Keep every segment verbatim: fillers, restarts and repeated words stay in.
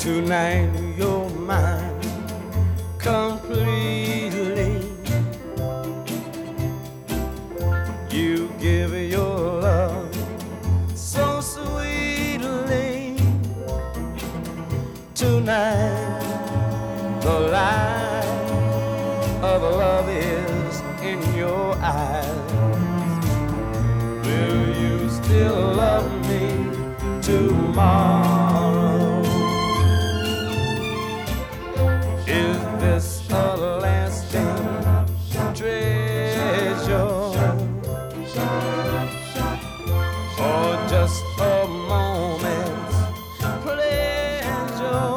Tonight you're mine completely. You give your love so sweetly. Tonight the light of love is in your eyes. Will you still love me tomorrow? Is this a lasting treasure, or just a moment's pleasure?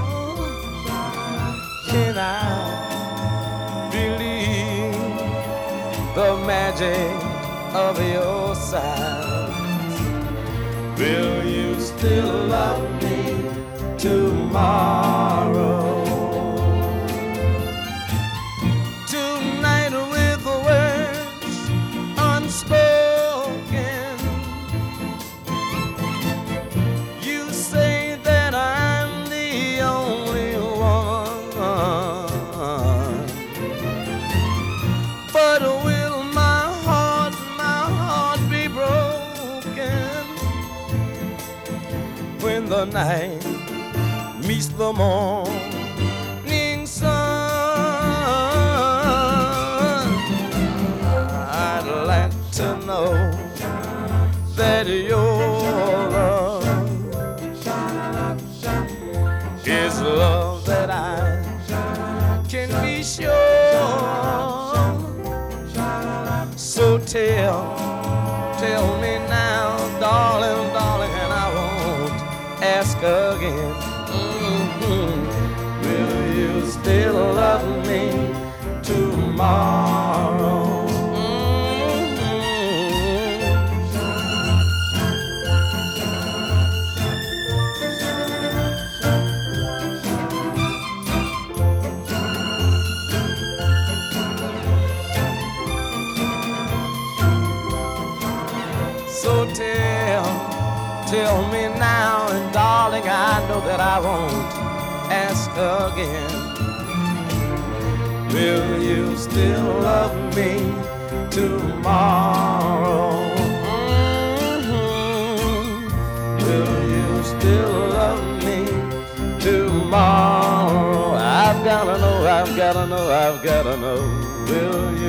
Can I believe the magic of your sighs? Will you still love me tomorrow? Tonight with words unspoken, you say that I'm the only one. But will my heart, my heart be broken when the night meets the morning sun? I'd like to know that your love is love that I can be sure. So tell, tell me now, darling, darling, and I won't ask again. Mm-hmm. Will you still love me tomorrow? So tell, tell me now, and darling, I know that I won't ask again. Will you still love me tomorrow? Mm-hmm. Will you still love me tomorrow? I've gotta know, I've gotta know, I've gotta know. Will you